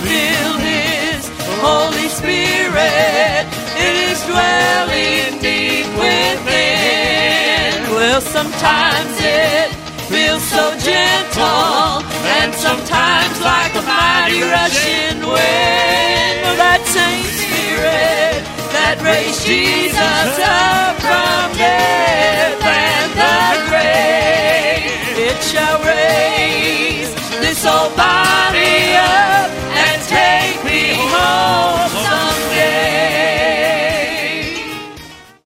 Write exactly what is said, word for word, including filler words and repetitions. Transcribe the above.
feel His Holy Spirit. It is dwelling deep within. Well, sometimes it feels so gentle, and sometimes like a mighty rushing wind. Well, that same Spirit that raised Jesus up from death and the grave, it shall raise this old body